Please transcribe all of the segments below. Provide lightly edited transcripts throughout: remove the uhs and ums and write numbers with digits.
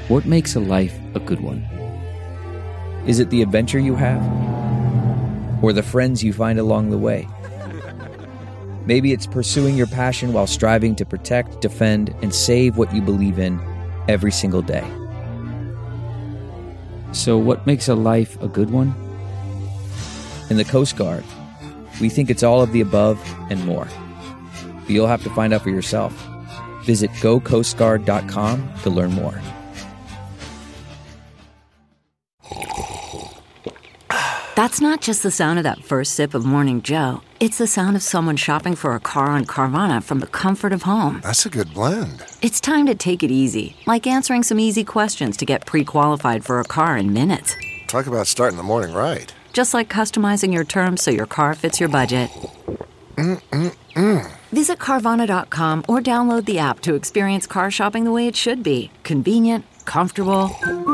What makes a life a good one? Is it the adventure you have? Or the friends you find along the way? Maybe it's pursuing your passion while striving to protect, defend, and save what you believe in every single day. So what makes a life a good one? In the Coast Guard, we think it's all of the above and more. But you'll have to find out for yourself. Visit gocoastguard.com to learn more. That's not just the sound of that first sip of Morning Joe. It's the sound of someone shopping for a car on Carvana from the comfort of home. That's a good blend. It's time to take it easy, like answering some easy questions to get pre-qualified for a car in minutes. Talk about starting the morning right. Just like customizing your terms so your car fits your budget. Visit Carvana.com or download the app to experience car shopping the way it should be. Convenient, comfortable.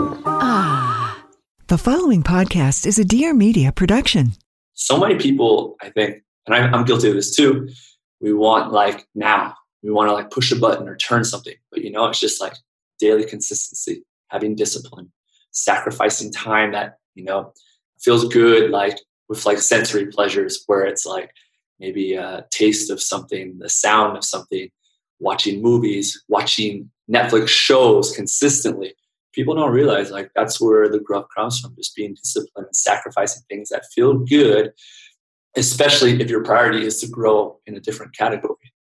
The following podcast is a Dear Media production. So many people, I think, and I'm guilty of this too, we want like now. We want to like push a button or turn something. But it's just like daily consistency, having discipline, sacrificing time that, feels good, like with like sensory pleasures where it's like maybe a taste of something, the sound of something, watching movies, watching Netflix shows consistently. People don't realize like that's where the growth comes from, just being disciplined and sacrificing things that feel good, especially if your priority is to grow in a different category.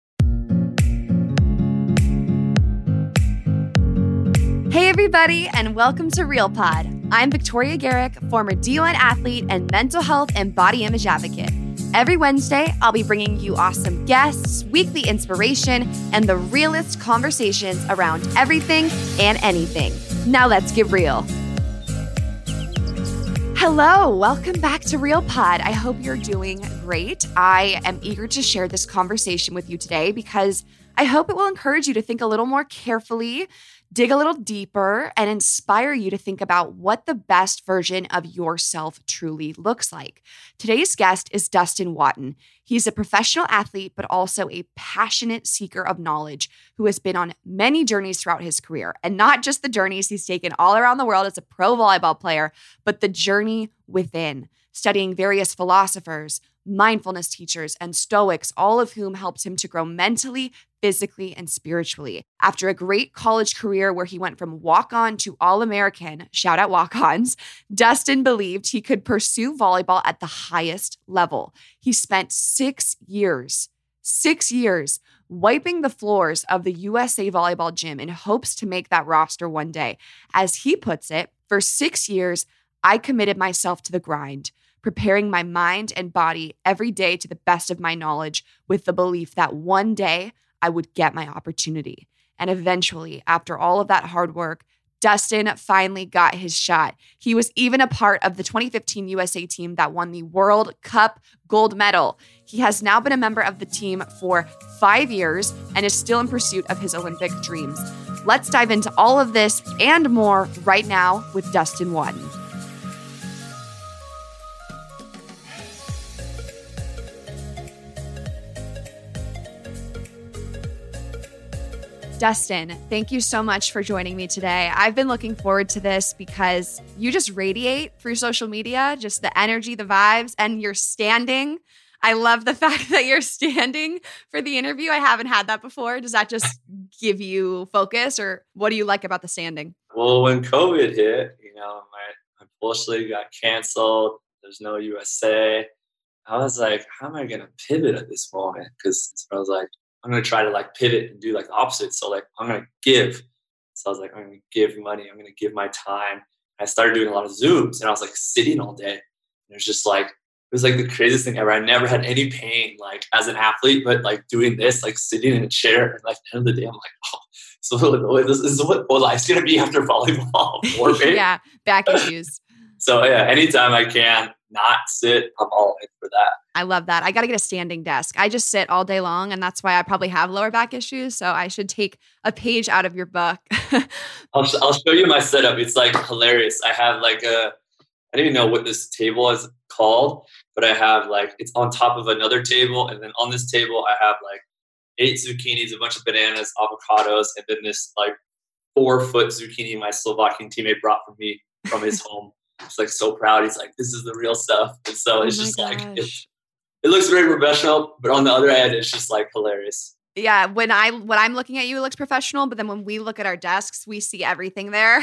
Hey everybody, and welcome to Real Pod. I'm Victoria Garrick, former D1 athlete and mental health and body image advocate. Every Wednesday, I'll be bringing you awesome guests, weekly inspiration, and the realest conversations around everything and anything. Now let's get real. Hello, welcome back to Real Pod. I hope you're doing great. I am eager to share this conversation with you today because I hope it will encourage you to think a little more carefully, dig a little deeper, and inspire you to think about what the best version of yourself truly looks like. Today's guest is Dustin Watton. He's a professional athlete, but also a passionate seeker of knowledge who has been on many journeys throughout his career. And not just the journeys he's taken all around the world as a pro volleyball player, but the journey within, studying various philosophers, mindfulness teachers, and Stoics, all of whom helped him to grow mentally, physically, and spiritually. After a great college career where he went from walk-on to All-American, shout out walk-ons, Dustin believed he could pursue volleyball at the highest level. He spent 6 years wiping the floors of the USA Volleyball gym in hopes to make that roster one day. As he puts it, for 6 years, I committed myself to the grind, preparing my mind and body every day to the best of my knowledge with the belief that one day I would get my opportunity. And eventually, after all of that hard work, Dustin finally got his shot. He was even a part of the 2015 USA team that won the World Cup gold medal. He has now been a member of the team for 5 years and is still in pursuit of his Olympic dreams. Let's dive into all of this and more right now with Dustin Watton. Dustin, thank you so much for joining me today. I've been looking forward to this because you just radiate through social media, just the energy, the vibes, and you're standing. I love the fact that you're standing for the interview. I haven't had that before. Does that just give you focus, or what do you like about the standing? Well, when COVID hit, my Polish league got canceled. There's no USA. I was like, how am I going to pivot at this moment? Because I was like, I'm going to try to like pivot and do like the opposite. So like, I'm going to give. So I was like, I'm going to give money. I'm going to give my time. I started doing a lot of Zooms and I was like sitting all day. And it was just like, it was like the craziest thing ever. I never had any pain like as an athlete, but like doing this, like sitting in a chair, and like at the end of the day, I'm like, oh, so this is what life's going to be after volleyball. More pain. Yeah, back issues. So yeah, anytime I can not sit, I'm all in for that. I love that. I got to get a standing desk. I just sit all day long, and that's why I probably have lower back issues. So I should take a page out of your book. I'll show you my setup. It's like hilarious. I have like I don't even know what this table is called, but I have like, it's on top of another table. And then on this table, I have like 8 zucchinis, a bunch of bananas, avocados, and then this like 4-foot zucchini my Slovakian teammate brought for me from his home. He's like so proud. He's like, this is the real stuff. And so it's just like, it looks very professional, but on the other hand, it's just like hilarious. Yeah, when I'm looking at you, it looks professional, but then when we look at our desks, we see everything there.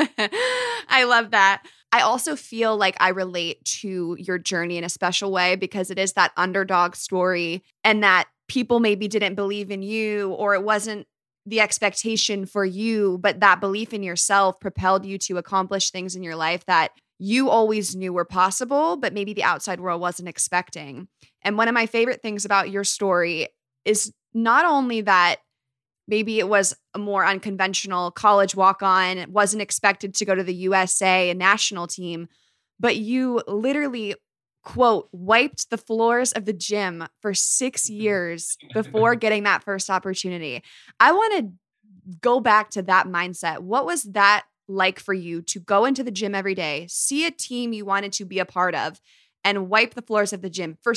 I love that. I also feel like I relate to your journey in a special way because it is that underdog story and that people maybe didn't believe in you or it wasn't the expectation for you, but that belief in yourself propelled you to accomplish things in your life that you always knew were possible, but maybe the outside world wasn't expecting. And one of my favorite things about your story is not only that maybe it was a more unconventional college walk-on, wasn't expected to go to the USA national team, but you literally, quote, wiped the floors of the gym for 6 years before getting that first opportunity. I want to go back to that mindset. What was that like for you to go into the gym every day, see a team you wanted to be a part of, and wipe the floors of the gym for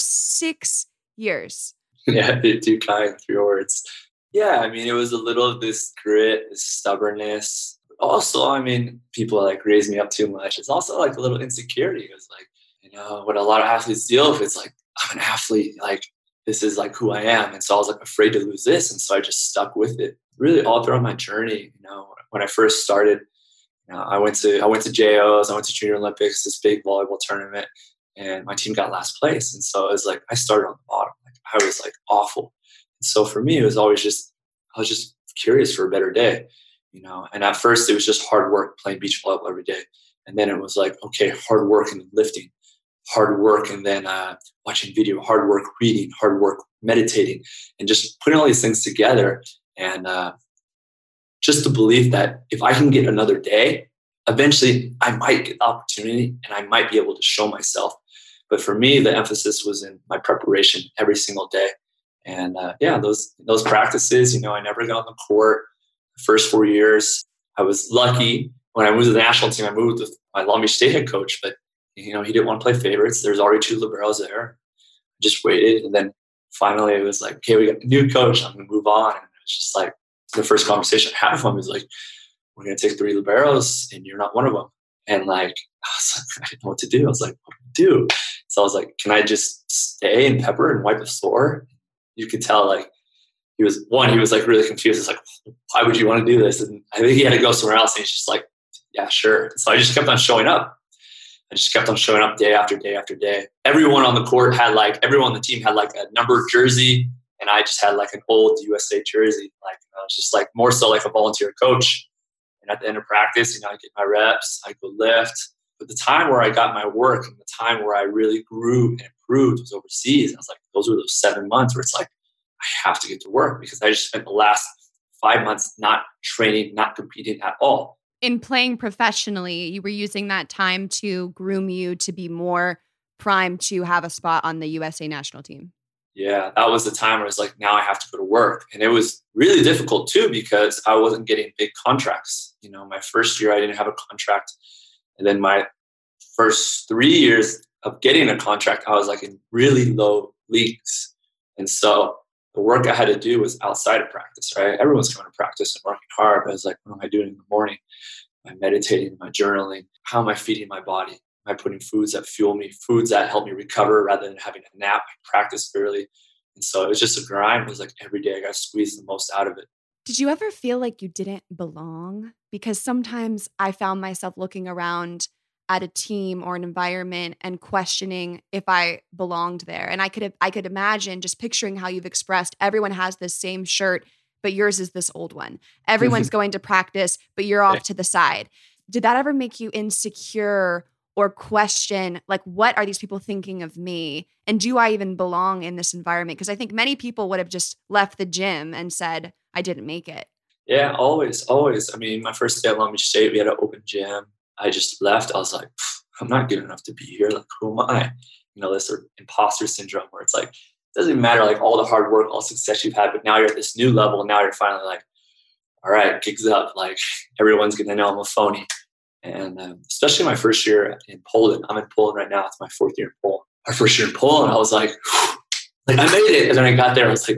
6 years? Yeah, too kind, 3 words. Yeah, I mean, it was a little of this grit, this stubbornness. Also, I mean, people like raise me up too much. It's also like a little insecurity. It was like, you know, what a lot of athletes deal with. It's like, I'm an athlete. Like, this is like who I am. And so I was like afraid to lose this. And so I just stuck with it. Really all throughout my journey, you know, when I first started, you know, I went to JOs, I went to Junior Olympics, this big volleyball tournament, and my team got last place. And so it was like, I started on the bottom. Like, I was like awful. So for me, it was always just, I was just curious for a better day, you know. And at first it was just hard work playing beach volleyball every day. And then it was like, okay, hard work and lifting, hard work and then watching video, hard work reading, hard work meditating, and just putting all these things together. And just the belief that if I can get another day, eventually I might get the opportunity and I might be able to show myself. But for me, the emphasis was in my preparation every single day. And those practices, you know, I never got on the court the first 4 years. I was lucky when I moved to the national team. I moved with my Long Beach State head coach, but you know, he didn't want to play favorites. There's already 2 liberos there. I just waited, and then finally it was like, okay, we got a new coach. I'm going to move on. And it was just like the first conversation I had with him was like, we're going to take 3 liberos, and you're not one of them. And like, I was like, I didn't know what to do. I was like, what do I do? So I was like, can I just stay and pepper and wipe the floor? You could tell like he was like really confused. It's like, why would you want to do this? And I think he had to go somewhere else. And he's just like, yeah, sure. And so I just kept on showing up. I just kept on showing up day after day after day. Everyone on the court had everyone on the team had like a numbered jersey. And I just had like an old USA jersey. Like, I was just like more so like a volunteer coach. And at the end of practice, you know, I get my reps, I go lift. But the time where I got my work and the time where I really grew and improved was overseas. And I was like, those were those 7 months where it's like, I have to get to work because I just spent the last 5 months not training, not competing at all. In playing professionally, you were using that time to groom you to be more primed to have a spot on the USA national team. Yeah, that was the time where I was like, now I have to go to work. And it was really difficult too because I wasn't getting big contracts. You know, my first year I didn't have a contract. And then my first 3 years of getting a contract, I was like in really low leagues. And so the work I had to do was outside of practice, right? Everyone's going to practice and working hard. But I was like, what am I doing in the morning? Am I meditating? Am I journaling? How am I feeding my body? Am I putting foods that fuel me, foods that help me recover rather than having a nap? I practice early. And so it was just a grind. It was like every day I got to squeeze the most out of it. Did you ever feel like you didn't belong? Because sometimes I found myself looking around at a team or an environment and questioning if I belonged there. And I could imagine just picturing how you've expressed everyone has this same shirt, but yours is this old one. Everyone's going to practice, but you're off to the side. Did that ever make you insecure or question, like, what are these people thinking of me? And do I even belong in this environment? Because I think many people would have just left the gym and said, I didn't make it. Yeah, always. I mean, my first day at Long Beach State, we had an open gym. I just left. I was like, I'm not good enough to be here. Like, who am I? You know, this sort of imposter syndrome where it's like, it doesn't matter like all the hard work, all the success you've had, but now you're at this new level. Now you're finally like, all right, gigs up. Like, everyone's going to know I'm a phony. And especially my first year in Poland. I'm in Poland right now. It's my 4th year in Poland. Our first year in Poland, I was like I made it. And then I got there, I was like,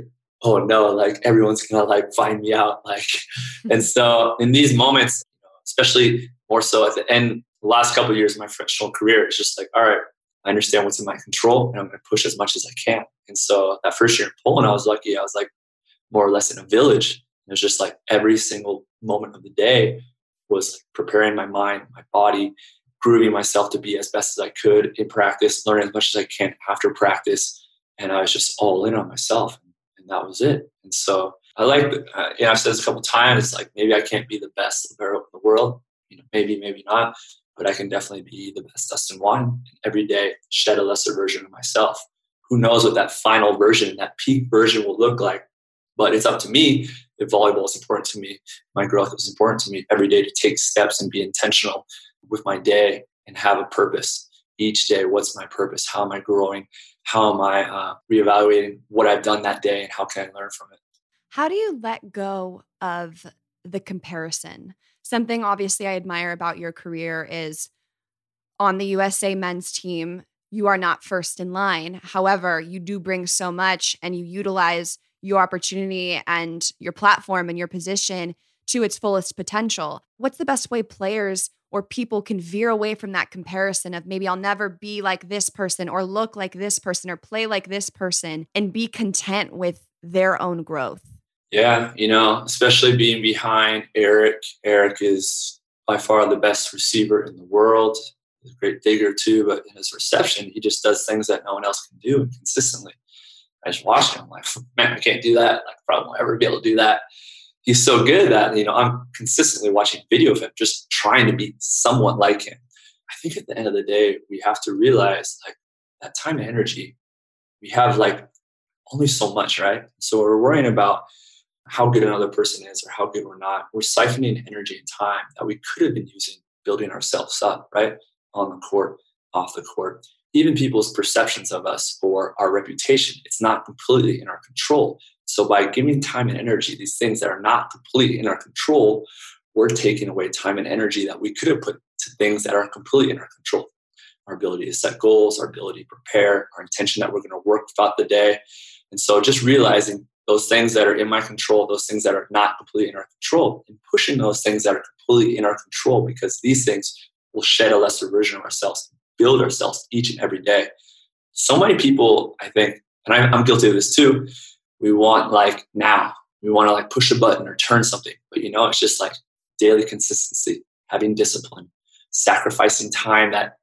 oh no, like everyone's gonna like find me out. Like, and so in these moments, especially more so at the end, the last couple of years of my professional career, it's just like, all right, I understand what's in my control and I'm going to push as much as I can. And so that first year in Poland, I was lucky. I was like more or less in a village. It was just like every single moment of the day was like preparing my mind, my body, grooving myself to be as best as I could in practice, learning as much as I can after practice. And I was just all in on myself. And that was it. And so I like, I've said this a couple of times, it's like, maybe I can't be the best libero in the world. Maybe not, but I can definitely be the best Dustin Wine, and every day shed a lesser version of myself. Who knows what that final version, that peak version will look like, but it's up to me. If volleyball is important to me, my growth is important to me every day, to take steps and be intentional with my day and have a purpose each day. What's my purpose? How am I growing? How am I reevaluating what I've done that day, and how can I learn from it? How do you let go of the comparison? Something obviously I admire about your career is on the USA men's team, you are not first in line. However, you do bring so much and you utilize your opportunity and your platform and your position to its fullest potential. What's the best way players or people can veer away from that comparison of maybe I'll never be like this person or look like this person or play like this person, and be content with their own growth? Yeah, especially being behind Eric. Eric is by far the best receiver in the world. He's a great digger too, but in his reception, he just does things that no one else can do consistently. I just watch him, I'm like, man, I can't do that. Like, probably won't ever be able to do that. He's so good that, I'm consistently watching video of him, just trying to be somewhat like him. I think at the end of the day, we have to realize like that time and energy, we have like only so much, right? So we're worrying about how good another person is or how good we're not. We're siphoning energy and time that we could have been using building ourselves up, right? On the court, off the court. Even people's perceptions of us or our reputation, it's not completely in our control. So by giving time and energy, these things that are not completely in our control, we're taking away time and energy that we could have put to things that are completely in our control. Our ability to set goals, our ability to prepare, our intention that we're going to work throughout the day. And so just realizing those things that are in my control, those things that are not completely in our control, and pushing those things that are completely in our control, because these things will shed a lesser version of ourselves, build ourselves each and every day. So many people, I think, and I'm guilty of this too, we want like now, we want to like push a button or turn something, but it's just like daily consistency, having discipline, sacrificing time that,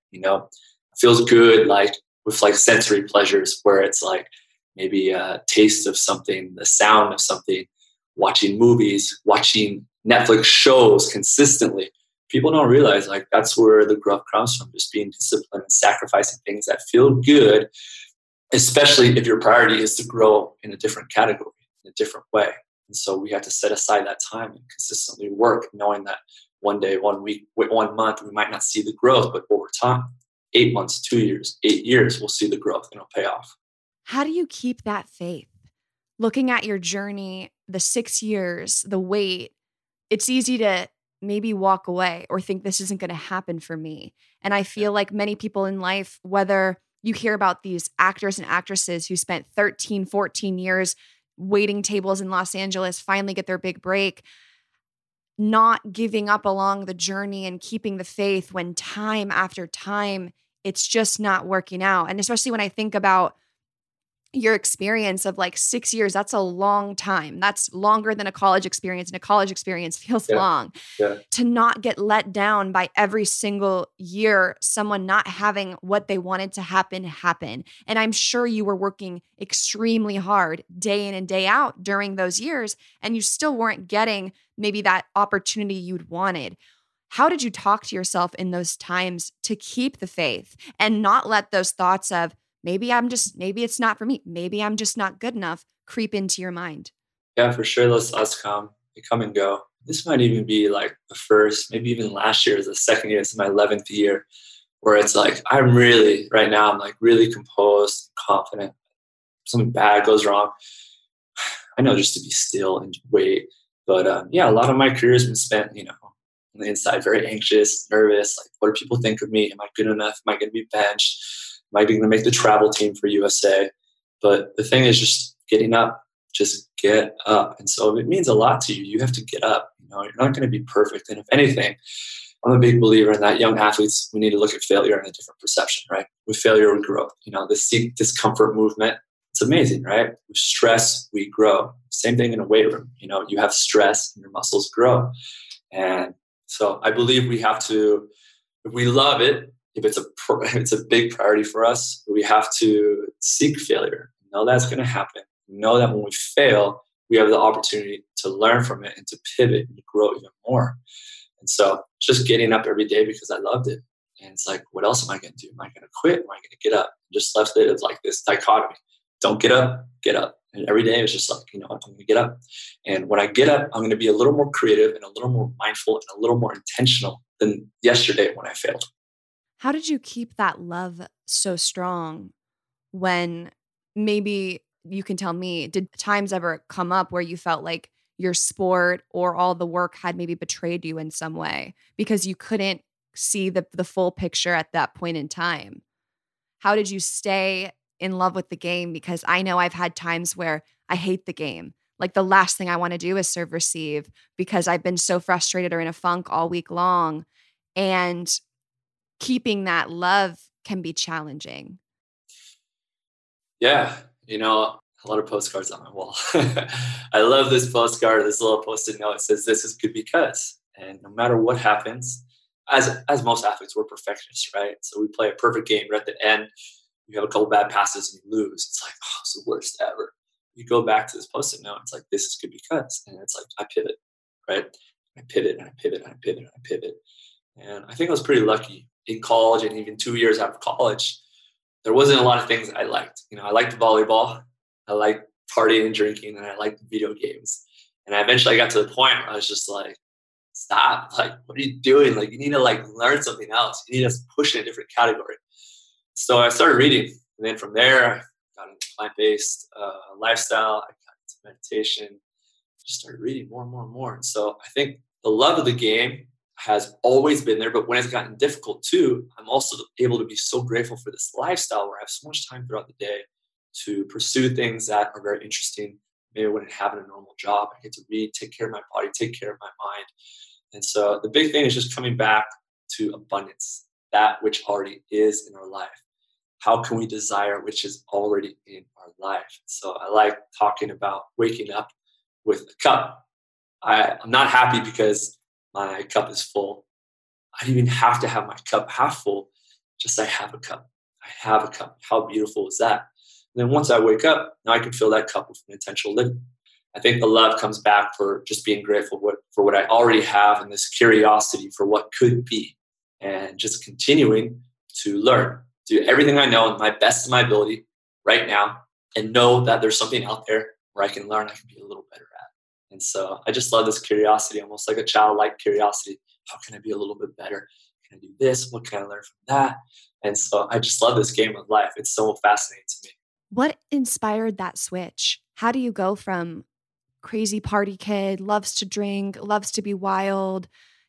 feels good, like with like sensory pleasures where it's like, maybe a taste of something, the sound of something, watching movies, watching Netflix shows consistently. People don't realize like that's where the growth comes from, just being disciplined and sacrificing things that feel good, especially if your priority is to grow in a different category, in a different way. And so we have to set aside that time and consistently work, knowing that one day, 1 week, 1 month, we might not see the growth, but over time, 8 months, 2 years, 8 years, we'll see the growth and it'll pay off. How do you keep that faith? Looking at your journey, the 6 years, the wait, it's easy to maybe walk away or think this isn't going to happen for me. And I feel like many people in life, whether you hear about these actors and actresses who spent 13, 14 years waiting tables in Los Angeles, finally get their big break, not giving up along the journey and keeping the faith when time after time, it's just not working out. And especially when I think about your experience of like 6 years, that's a long time. That's longer than a college experience, and a college experience feels long. Yeah. To not get let down by every single year, someone not having what they wanted to happen. And I'm sure you were working extremely hard day in and day out during those years, and you still weren't getting maybe that opportunity you'd wanted. How did you talk to yourself in those times to keep the faith and not let those thoughts of, maybe it's not for me, maybe I'm just not good enough, creep into your mind? Yeah, for sure. Those thoughts they come and go. This might even be like the first, maybe even last year is the second year. It's my 11th year where it's like, I'm really composed, confident. Something bad goes wrong, I know just to be still and wait. But a lot of my career has been spent, on the inside, very anxious, nervous. Like, what do people think of me? Am I good enough? Am I going to be benched? Am I going to make the travel team for USA? But the thing is just getting up, just get up. And so if it means a lot to you, you have to get up. You're not going to be perfect. And if anything, I'm a big believer in that young athletes, we need to look at failure in a different perception, right? With failure, we grow. The seek discomfort movement, it's amazing, right? With stress, we grow. Same thing in a weight room. You have stress and your muscles grow. And so I believe we have to, if we love it, if it's a big priority for us, we have to seek failure. Know that's going to happen. Know that when we fail, we have the opportunity to learn from it and to pivot and to grow even more. And so just getting up every day because I loved it. And it's like, what else am I going to do? Am I going to quit? Am I going to get up? Just left it as like this dichotomy. Don't get up, get up. And every day it's just like, I'm going to get up. And when I get up, I'm going to be a little more creative and a little more mindful and a little more intentional than yesterday when I failed. How did you keep that love so strong when maybe you can tell me, did times ever come up where you felt like your sport or all the work had maybe betrayed you in some way because you couldn't see the full picture at that point in time? How did you stay in love with the game? Because I know I've had times where I hate the game. Like the last thing I want to do is serve receive because I've been so frustrated or in a funk all week long. And keeping that love can be challenging. Yeah. A lot of postcards on my wall. I love this postcard, this little Post-it note. It says, "This is good because," and no matter what happens, as most athletes, we're perfectionists, right? So we play a perfect game. Right at the end, you have a couple bad passes and you lose. It's like, oh, it's the worst ever. You go back to this Post-it note. It's like, this is good because, and it's like, I pivot, right? I pivot and I pivot and I pivot and I pivot. And I think I was pretty lucky in college and even 2 years out of college. There wasn't a lot of things I liked. I liked volleyball. I liked partying and drinking, and I liked video games. And I eventually got to the point where I was just like, stop. Like, what are you doing? Like, you need to learn something else. You need to push in a different category. So I started reading. And then from there, I got into plant-based lifestyle. I got into meditation. Just started reading more and more and more. And so I think the love of the game has always been there. But when it's gotten difficult too, I'm also able to be so grateful for this lifestyle where I have so much time throughout the day to pursue things that are very interesting. Maybe I wouldn't have a normal job. I get to read, take care of my body, take care of my mind. And so the big thing is just coming back to abundance, that which already is in our life. How can we desire which is already in our life? So I like talking about waking up with a cup. I'm not happy because my cup is full. I don't even have to have my cup half full. Just I have a cup. I have a cup. How beautiful is that? And then once I wake up, now I can fill that cup with intentional living. I think the love comes back for just being grateful for what I already have and this curiosity for what could be, and just continuing to learn, do everything I know in my best of my ability right now, and know that there's something out there where I can learn, I can be a little better at. And so I just love this curiosity, almost like a childlike curiosity. How can I be a little bit better? Can I do this? What can I learn from that? And so I just love this game of life. It's so fascinating to me. What inspired that switch? How do you go from crazy party kid, loves to drink, loves to be wild,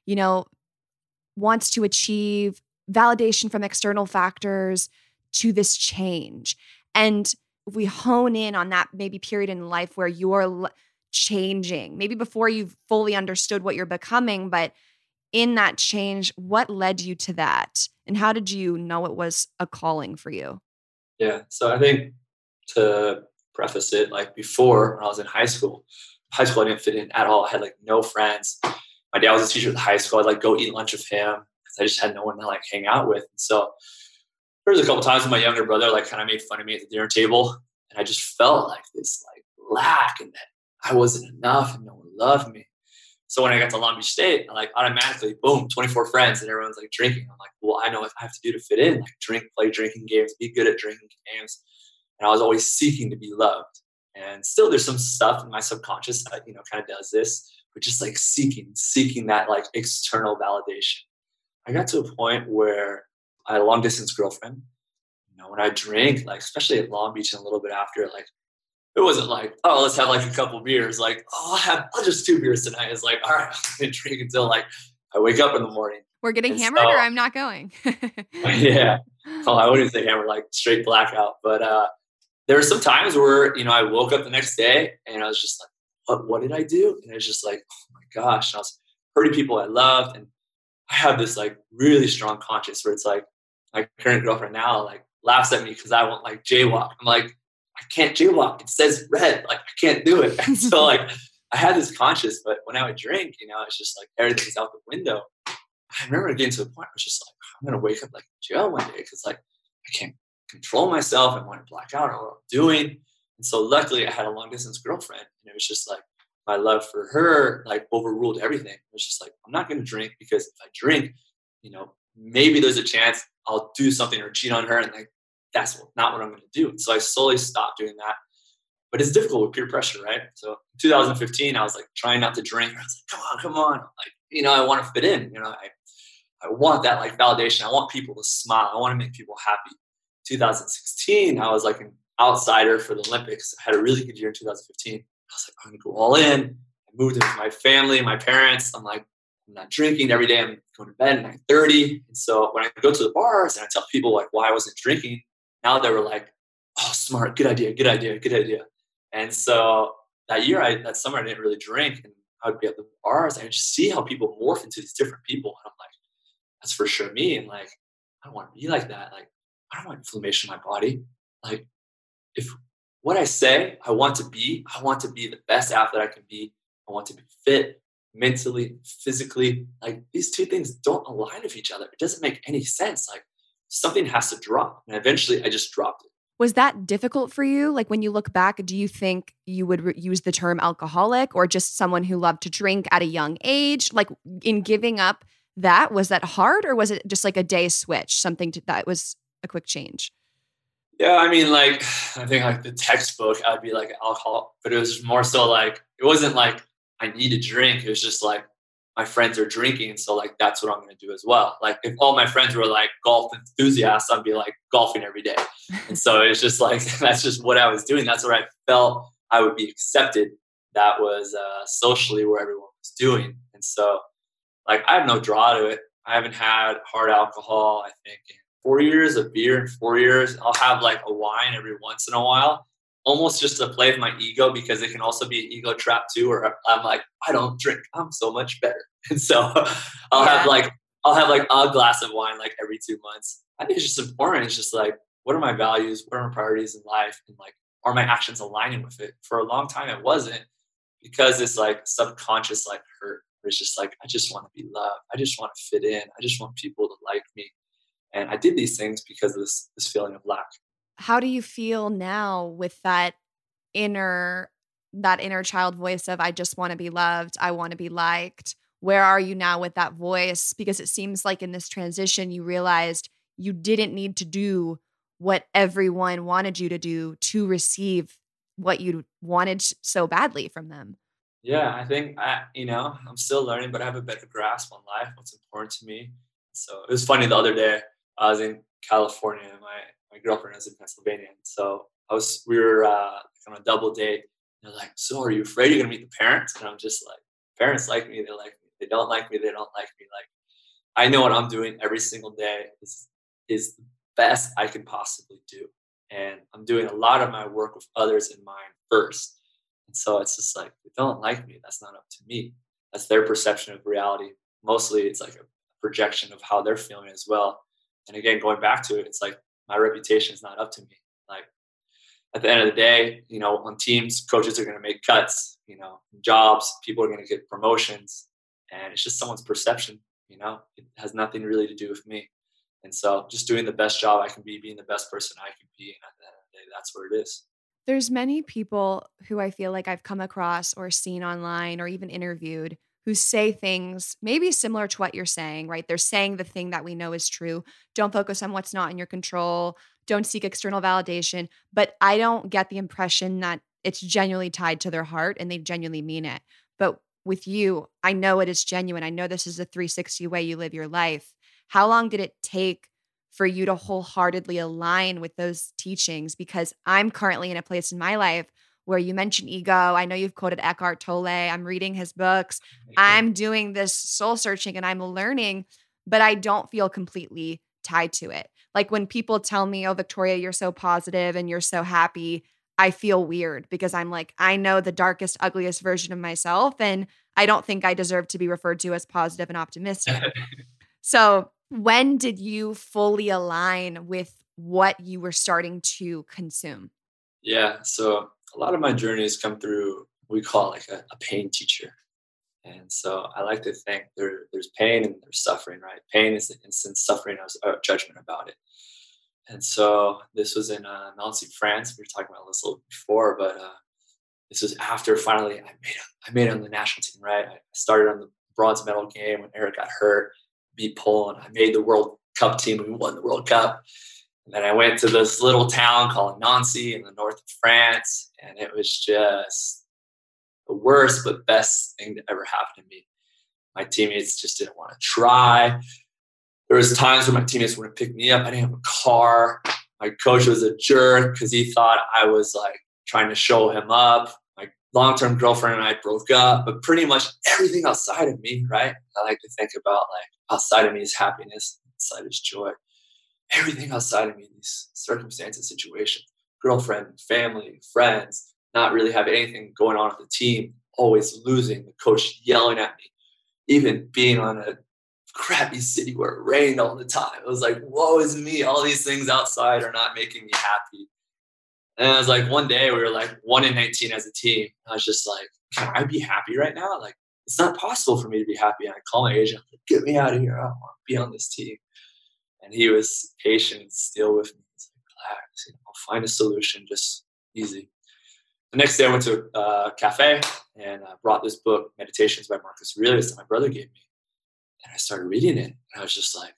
wants to achieve validation from external factors, to this change? And if we hone in on that maybe period in life where you're changing, maybe before you've fully understood what you're becoming, but in that change, what led you to that? And how did you know it was a calling for you? Yeah. So I think, to preface it, before, when I was in high school, I didn't fit in at all. I had no friends. My dad was a teacher at the high school. I'd go eat lunch with him because I just had no one to hang out with. And so there was a couple times when my younger brother kind of made fun of me at the dinner table, and I just felt this lack, and that I wasn't enough and no one loved me. So when I got to Long Beach State, I automatically, boom, 24 friends, and everyone's drinking. I'm well, I know what I have to do to fit in, drink, play drinking games, be good at drinking games. And I was always seeking to be loved. And still there's some stuff in my subconscious that, kind of does this, but just seeking that external validation. I got to a point where I had a long distance girlfriend. When I drank, especially at Long Beach and a little bit after, it wasn't oh, let's have a couple beers. I'll just 2 beers tonight. It's all right, I'm going to drink until I wake up in the morning. We're getting hammered, or I'm not going. Yeah. Oh, I wouldn't say hammered, straight blackout. But there were some times where, I woke up the next day and I was just like, what did I do? And it was just like, oh my gosh. And I was hurting people I loved. And I have this like really strong conscience where it's like my current girlfriend now like laughs at me because I won't like jaywalk. I'm like, I can't jaywalk. It says red. Like I can't do it. And so like I had this conscience, but when I would drink, it's just like everything's out the window. I remember getting to a point where I was just like, I'm going to wake up like in jail one day because like I can't control myself. I want to black out on what I'm doing. And so luckily I had a long distance girlfriend, and it was just like my love for her like overruled everything. It was just like, I'm not going to drink because if I drink, maybe there's a chance I'll do something or cheat on her. And like, that's not what I'm going to do. And so I slowly stopped doing that. But it's difficult with peer pressure, right? So in 2015, I was like trying not to drink. I was like, come on. Like, I want to fit in. I want that like validation. I want people to smile. I want to make people happy. 2016, I was like an outsider for the Olympics. I had a really good year in 2015. I was like, I'm going to go all in. I moved in with my family, my parents. I'm like, I'm not drinking every day. I'm going to bed at 9:30. And so when I go to the bars and I tell people like why I wasn't drinking, now they were like, oh, smart, good idea. And so that summer, I didn't really drink, and I would be at the bars and I just see how people morph into these different people. And I'm like, that's for sure me. And like, I don't want to be like that. Like, I don't want inflammation in my body. Like, if what I say I want to be the best athlete I can be. I want to be fit mentally, physically. Like, these two things don't align with each other. It doesn't make any sense. Like, something has to drop. And eventually I just dropped it. Was that difficult for you? Like when you look back, do you think you would use the term alcoholic or just someone who loved to drink at a young age? Like in giving up that, was that hard or was it just like a day switch, that was a quick change? Yeah, I mean, like, I think like the textbook, I'd be like alcohol, but it was more so like, it wasn't like I need to drink. It was just like my friends are drinking. So like, that's what I'm going to do as well. Like if all my friends were like golf enthusiasts, I'd be like golfing every day. And so it's just like, that's just what I was doing. That's where I felt I would be accepted. That was socially where everyone was doing. And so like, I have no draw to it. I haven't had hard alcohol, I think, in 4 years, a beer in 4 years. I'll have like a wine every once in a while, almost just to play with my ego, because it can also be an ego trap too, where I'm like, I don't drink, I'm so much better. And so I'll have like a glass of wine like every 2 months. I think it's just important. It's just like, what are my values? What are my priorities in life? And like, are my actions aligning with it? For a long time, it wasn't, because it's like subconscious like hurt. It's just like, I just want to be loved. I just want to fit in. I just want people to like me. And I did these things because of this feeling of lack. How do you feel now with that inner child voice of, I just want to be loved, I want to be liked? Where are you now with that voice? Because it seems like in this transition, you realized you didn't need to do what everyone wanted you to do to receive what you wanted so badly from them. Yeah, I think, I'm still learning, but I have a better grasp on life, what's important to me. So it was funny the other day, I was in California, my girlfriend is in Pennsylvania. So we were on a double date. They're like, so are you afraid you're going to meet the parents? And I'm just like, parents like me, they like me. They don't like me, they don't like me. Like, I know what I'm doing every single day is the best I can possibly do. And I'm doing a lot of my work with others in mind first. And so it's just like, they don't like me. That's not up to me. That's their perception of reality. Mostly it's like a projection of how they're feeling as well. And again, going back to it, it's like my reputation is not up to me. Like at the end of the day, on teams, coaches are going to make cuts, jobs, people are going to get promotions, and it's just someone's perception, it has nothing really to do with me. And so just doing the best job I can be, being the best person I can be. And at the end of the day, that's where it is. There's many people who I feel like I've come across or seen online or even interviewed who say things maybe similar to what you're saying, right? They're saying the thing that we know is true. Don't focus on what's not in your control. Don't seek external validation. But I don't get the impression that it's genuinely tied to their heart and they genuinely mean it. But with you, I know it is genuine. I know this is a 360 way you live your life. How long did it take for you to wholeheartedly align with those teachings? Because I'm currently in a place in my life where you mentioned ego. I know you've quoted Eckhart Tolle. I'm reading his books. I'm doing this soul searching and I'm learning, but I don't feel completely tied to it. Like when people tell me, oh, Victoria, you're so positive and you're so happy, I feel weird because I'm like, I know the darkest, ugliest version of myself. And I don't think I deserve to be referred to as positive and optimistic. So when did you fully align with what you were starting to consume? Yeah. So a lot of my journeys come through, we call like a pain teacher. And so I like to think there's pain and there's suffering, right? Pain is the instant, suffering is judgment about it. And so this was in Nancy, France. We were talking about this a little before, but this was after finally I made it on the national team, right? I started on the bronze medal game when Eric got hurt, beat Poland. I made the World Cup team. We won the World Cup. And then I went to this little town called Nancy in the north of France. And it was just the worst but best thing that ever happened to me. My teammates just didn't want to try. There was times when my teammates wouldn't pick me up. I didn't have a car. My coach was a jerk because he thought I was like trying to show him up. My long-term girlfriend and I broke up, but pretty much everything outside of me, right? I like to think about like outside of me is happiness, inside is joy. Everything outside of me, these circumstances, situations, girlfriend, family, friends, not really have anything going on with the team, always losing, the coach yelling at me, even being on a crappy city where it rained all the time. It was like, woe is me. All these things outside are not making me happy. And I was like, one day we were like 1-19 as a team. I was just like, can I be happy right now? Like, it's not possible for me to be happy. And I call my agent, like, get me out of here. I don't want to be on this team. And he was patient, still with me. He's like, relax, I'll find a solution, just easy. The next day I went to a cafe and brought this book, Meditations by Marcus Aurelius, that my brother gave me. And I started reading it. And I was just like,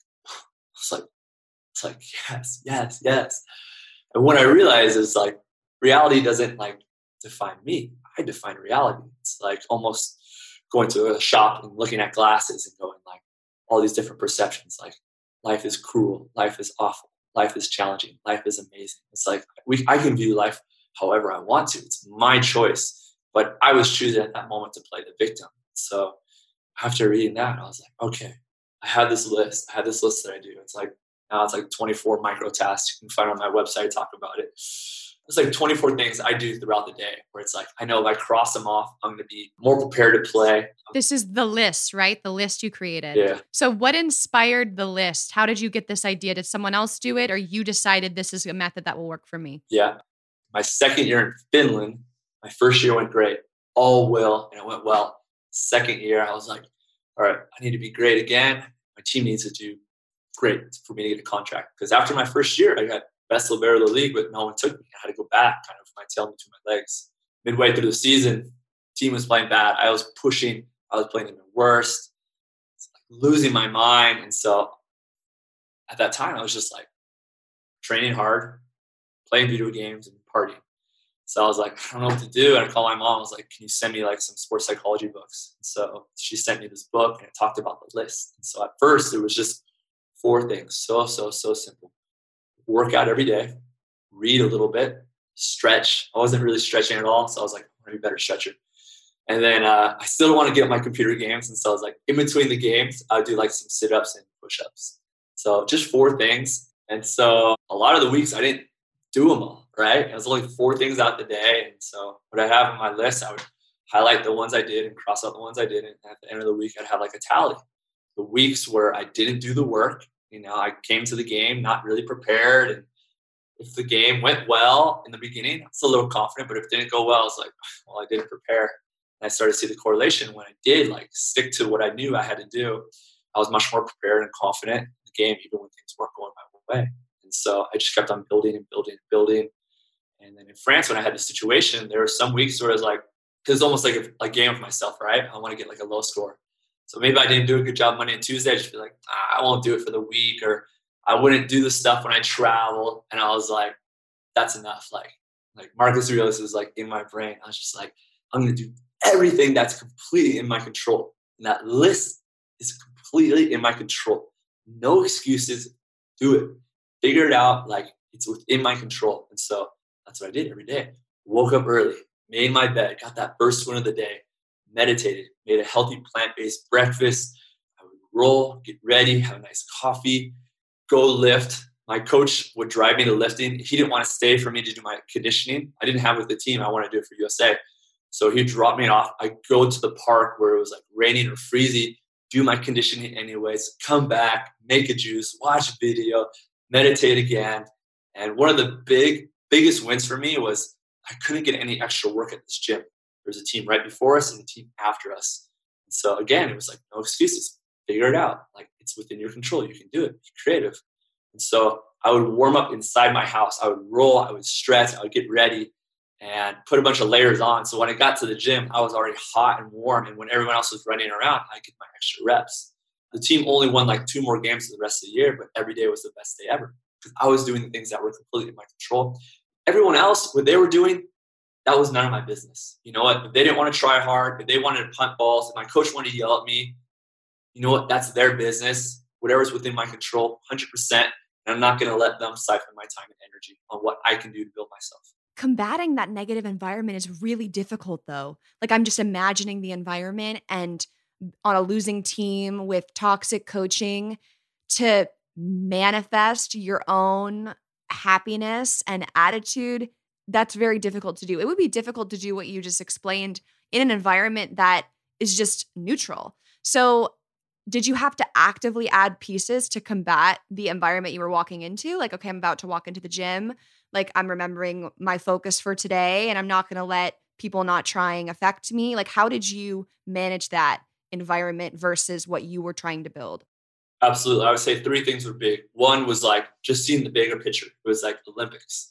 yes, yes, yes. And what I realized is like, reality doesn't like define me. I define reality. It's like almost going to a shop and looking at glasses and going like all these different perceptions. Like life is cruel. Life is awful. Life is challenging. Life is amazing. It's like I can view life however I want to. It's my choice. But I was choosing at that moment to play the victim. So after reading that, I was like, okay, I had this list. I had this list that I do. It's like, now it's like 24 micro tasks. You can find on my website, talk about it. It's like 24 things I do throughout the day where it's like, I know if I cross them off, I'm going to be more prepared to play. This is the list, right? The list you created. Yeah. So what inspired the list? How did you get this idea? Did someone else do it or you decided this is a method that will work for me? Yeah. My second year in Finland, my first year went great. All well, and it went well. Second year, I was like, all right, I need to be great again. My team needs to do great for me to get a contract. Because after my first year, I got best libero of the league, but no one took me. I had to go back, kind of my tail between my legs. Midway through the season, team was playing bad. I was pushing. I was playing even worse. It's like losing my mind. And so at that time, I was just like training hard, playing video games and partying. So I was like, I don't know what to do. And I called my mom. I was like, can you send me like some sports psychology books? And so she sent me this book and it talked about the list. And so at first it was just 4 things. So simple. Work out every day, read a little bit, stretch. I wasn't really stretching at all. So I was like, I'm going to be a better stretcher. And then I still don't want to get my computer games. And so I was like, in between the games, I would do like some sit-ups and push-ups. So just 4 things. And so a lot of the weeks I didn't do them all, right? It was only 4 things out the day. And so what I have on my list, I would highlight the ones I did and cross out the ones I didn't. And at the end of the week, I'd have like a tally. The weeks where I didn't do the work, I came to the game not really prepared. And if the game went well in the beginning, I was a little confident. But if it didn't go well, I was like, well, I didn't prepare. And I started to see the correlation when I did like stick to what I knew I had to do. I was much more prepared and confident in the game, even when things weren't going my way. And so I just kept on building and building and building. And then in France, when I had the situation, there were some weeks where I was like, because it's almost like a game of myself, right? I want to get like a low score. So maybe I didn't do a good job Monday and Tuesday. I just feel like, I won't do it for the week, or I wouldn't do the stuff when I travel. And I was like, that's enough. Like Marcus Aurelius is like in my brain. I was just like, I'm going to do everything that's completely in my control. And that list is completely in my control. No excuses. Do it. Figure it out. Like it's within my control. And so that's what I did every day. Woke up early, made my bed, got that first win of the day, meditated, made a healthy plant-based breakfast. I would roll, get ready, have a nice coffee, go lift. my coach would drive me to lifting. He didn't want to stay for me to do my conditioning. I didn't have it with the team. I wanted to do it for USA. So he'd drop me off. I'd go to the park where it was like raining or freezing, do my conditioning anyways, come back, make a juice, watch a video, meditate again. And one of the biggest wins for me was I couldn't get any extra work at this gym. There was a team right before us and a team after us. And so again, it was like, no excuses. Figure it out. Like, it's within your control. You can do it. Be creative. And so I would warm up inside my house. I would roll. I would stretch. I would get ready and put a bunch of layers on. So when I got to the gym, I was already hot and warm. And when everyone else was running around, I get my extra reps. The team only won like 2 more games the rest of the year, but every day was the best day ever because I was doing the things that were completely in my control. Everyone else, what they were doing, that was none of my business. You know what? If they didn't want to try hard, if they wanted to punt balls, if my coach wanted to yell at me, you know what? That's their business. Whatever's within my control, 100%. And I'm not going to let them siphon my time and energy on what I can do to build myself. Combating that negative environment is really difficult though. Like, I'm just imagining the environment and on a losing team with toxic coaching to manifest your own happiness and attitude. That's very difficult to do. It would be difficult to do what you just explained in an environment that is just neutral. So did you have to actively add pieces to combat the environment you were walking into? Like, okay, I'm about to walk into the gym. Like, I'm remembering my focus for today and I'm not going to let people not trying affect me. Like, how did you manage that environment versus what you were trying to build? Absolutely. I would say 3 things were big. One was like just seeing the bigger picture. It was like Olympics.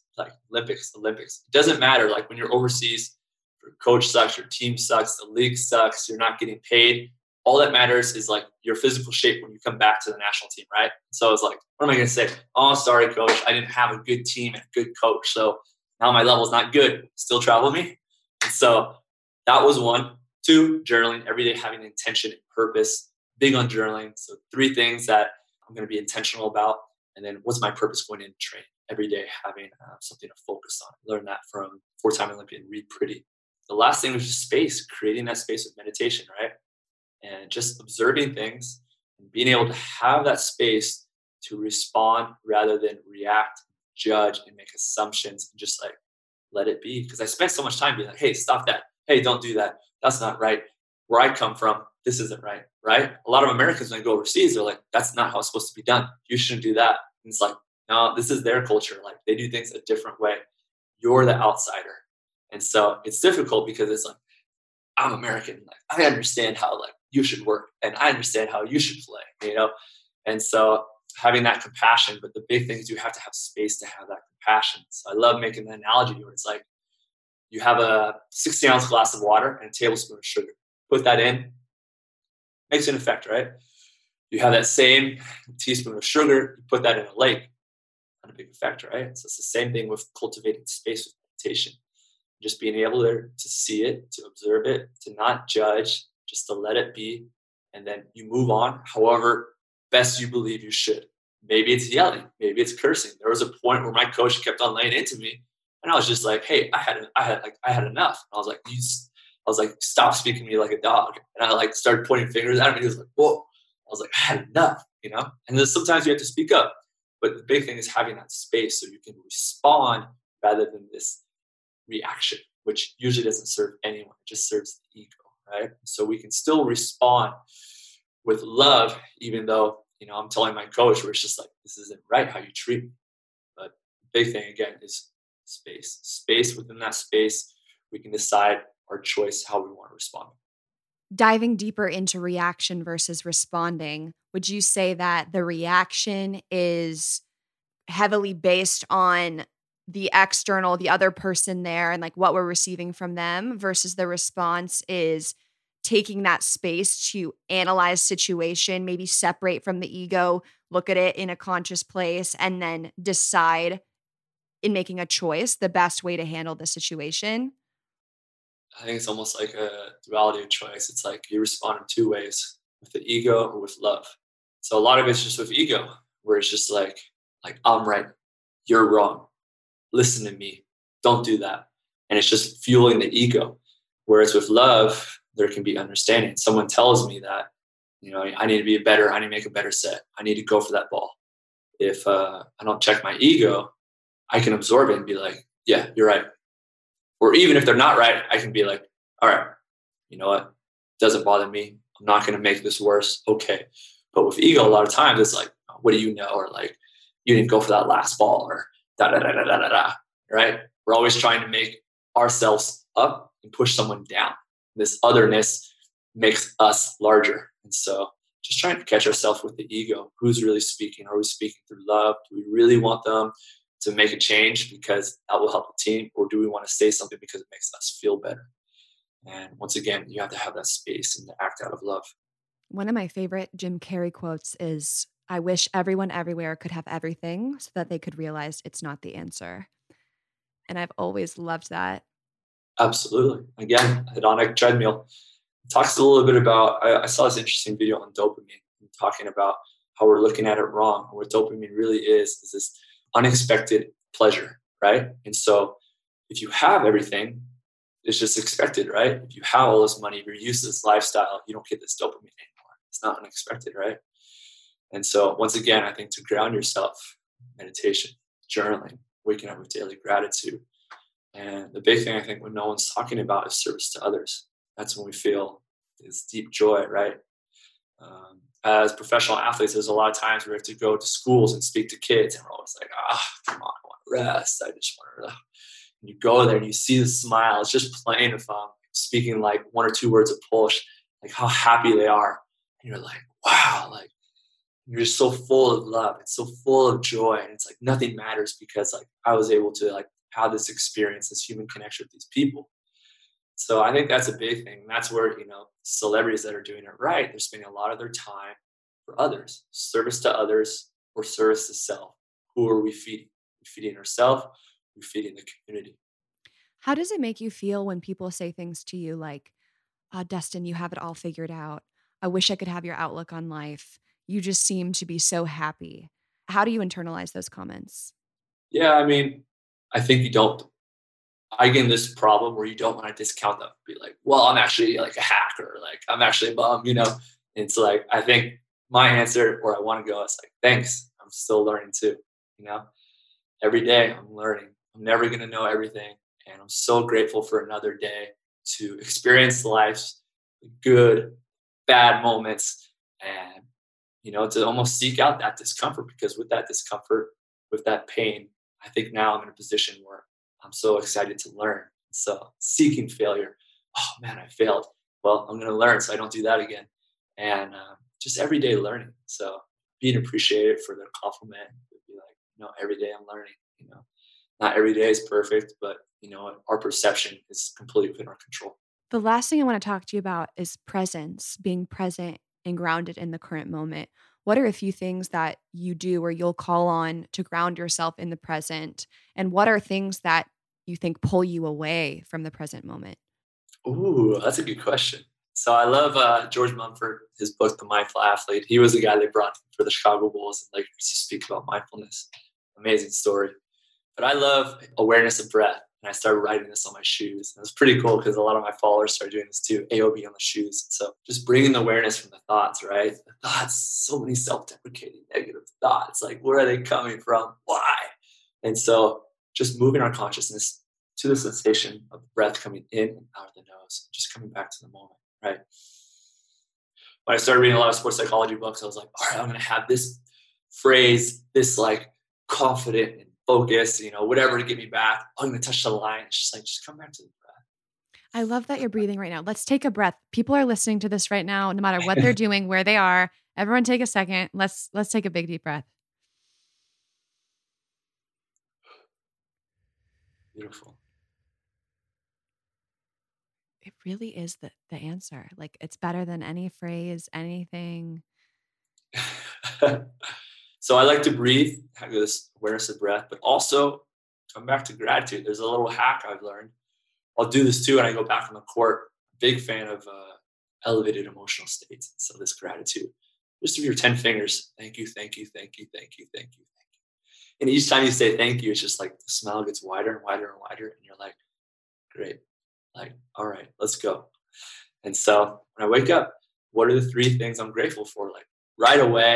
It doesn't matter. Like, when you're overseas, your coach sucks, your team sucks, the league sucks, you're not getting paid. All that matters is like your physical shape when you come back to the national team, right? So I was like, what am I going to say? Oh, sorry, coach. I didn't have a good team and a good coach. So now my level's not good. Still travel me. And so that was 1. 2, journaling, every day having intention and purpose. Big on journaling. So 3 things that I'm going to be intentional about. And then what's my purpose going in to train? Every day having something to focus on. Learn that from 4-time Olympian Reed Priddy. The last thing was just space, creating that space with meditation, right? And just observing things and being able to have that space to respond rather than react, judge, and make assumptions and just like let it be. Because I spent so much time being like, hey, stop that. Hey, don't do that. That's not right. Where I come from, this isn't right, right? A lot of Americans, when they go overseas, they're like, that's not how it's supposed to be done. You shouldn't do that. And it's like, no, this is their culture. Like, they do things a different way. You're the outsider. And so it's difficult because it's like, I'm American. Like, I understand how like you should work and I understand how you should play, you know? And so having that compassion, but the big thing is you have to have space to have that compassion. So I love making the analogy where it's like, you have a 60-ounce glass of water and a tablespoon of sugar. Put that in, makes an effect, right? You have that same teaspoon of sugar, you put that in a lake, not a big effect, right? So it's the same thing with cultivating space with meditation. Just being able to see it, to observe it, to not judge, just to let it be. And then you move on however best you believe you should. Maybe it's yelling, maybe it's cursing. There was a point where my coach kept on laying into me and I was just like, hey, I had enough. And I was like, stop speaking to me like a dog. And I like started pointing fingers at him and he was like, whoa. I was like, I had enough, you know? And then sometimes you have to speak up. But the big thing is having that space so you can respond rather than this reaction, which usually doesn't serve anyone. It just serves the ego, right? So we can still respond with love, even though, you know, I'm telling my coach where it's just like, this isn't right how you treat me. But the big thing, again, is space. Space within that space, we can decide our choice, how we want to respond. Diving deeper into reaction versus responding, would you say that the reaction is heavily based on the external, the other person there and like what we're receiving from them versus the response is taking that space to analyze situation, maybe separate from the ego, look at it in a conscious place and then decide in making a choice the best way to handle the situation? I think it's almost like a duality of choice. It's like you respond in 2 ways, with the ego or with love. So a lot of it's just with ego, where it's just like I'm right, you're wrong. Listen to me. Don't do that. And it's just fueling the ego. Whereas with love, there can be understanding. Someone tells me that, you know, I need to be I need to make a better set. I need to go for that ball. if I don't check my ego, I can absorb it and be like, yeah, you're right. Or even if they're not right, I can be like, all right, you know what? It doesn't bother me. I'm not going to make this worse. Okay. But with ego, a lot of times it's like, what do you know? Or like, you didn't go for that last ball, or da da da da da da da. Right? We're always trying to make ourselves up and push someone down. This otherness makes us larger. And so just trying to catch ourselves with the ego. Who's really speaking? Are we speaking through love? Do we really want them to make a change because that will help the team? Or do we want to say something because it makes us feel better? And once again, you have to have that space and to act out of love. One of my favorite Jim Carrey quotes is, I wish everyone everywhere could have everything so that they could realize it's not the answer. And I've always loved that. Absolutely. Again, hedonic treadmill. It talks a little bit about, I saw this interesting video on dopamine talking about how we're looking at it wrong. And what dopamine really is this unexpected pleasure, right? And so if you have everything, it's just expected, right? If you have all this money, if you're used to this lifestyle, you don't get this dopamine anymore. It's not unexpected, right? And so once again, I think to ground yourself, meditation, journaling, waking up with daily gratitude. And the big thing I think when no one's talking about is service to others. That's when we feel this deep joy, right? As professional athletes, there's a lot of times where we have to go to schools and speak to kids, and we're always like, come on, I want to rest. I just want to rest. And you go there and you see the smile. It's just plain if I'm speaking like one or two words of Polish, like how happy they are. And you're like, wow, like you're just so full of love. It's so full of joy. And it's like nothing matters because like I was able to like have this experience, this human connection with these people. So I think that's a big thing. And that's where, celebrities that are doing it right, they're spending a lot of their time for others, service to others or service to self. Who are we feeding? We're feeding ourselves, we're feeding the community. How does it make you feel when people say things to you like, Dustin, you have it all figured out. I wish I could have your outlook on life. You just seem to be so happy. How do you internalize those comments? Yeah, I mean, I think you don't. I get in this problem where you don't want to discount them. Be like, well, I'm actually like a hacker. Like I'm actually a bum, And it's like, I think my answer where I want to go is like, thanks. I'm still learning too. Every day I'm learning. I'm never going to know everything. And I'm so grateful for another day to experience life's good, bad moments and, to almost seek out that discomfort, because with that discomfort, with that pain, I think now I'm in a position where I'm so excited to learn. So seeking failure. Oh man, I failed. Well, I'm going to learn so I don't do that again. And just everyday learning. So being appreciated for their compliment would be like, every day I'm learning, not every day is perfect, but our perception is completely within our control. The last thing I want to talk to you about is presence, being present and grounded in the current moment. What are a few things that you do or you'll call on to ground yourself in the present? And what are things that you think pull you away from the present moment? Ooh, that's a good question. So I love George Mumford, his book, The Mindful Athlete. He was the guy they brought for the Chicago Bulls and Lakers to speak about mindfulness. Amazing story. But I love awareness of breath. And I started writing this on my shoes. And it was pretty cool because a lot of my followers started doing this too, AOB on the shoes. So just bringing the awareness from the thoughts, right? The thoughts, so many self-deprecating negative thoughts. Like, where are they coming from? Why? And so just moving our consciousness to the sensation of breath coming in and out of the nose, just coming back to the moment, right? When I started reading a lot of sports psychology books, I was like, all right, I'm going to have this phrase, this like confident and focus, whatever to get me back. I'm going to touch the line. It's just like, just come back to the breath. I love that you're breathing right now. Let's take a breath. People are listening to this right now, no matter what they're doing, where they are. Everyone take a second. Let's take a big deep breath. Beautiful. It really is the answer. Like it's better than any phrase, anything. So I like to breathe, have this awareness of breath, but also come back to gratitude. There's a little hack I've learned. I'll do this too when I go back on the court. Big fan of elevated emotional states. So this gratitude, just with your 10 fingers, thank you, thank you, thank you, thank you, thank you, thank you. And each time you say thank you, it's just like the smile gets wider and wider and wider. And you're like, great. Like, all right, let's go. And so when I wake up, what are the 3 things I'm grateful for? Like right away,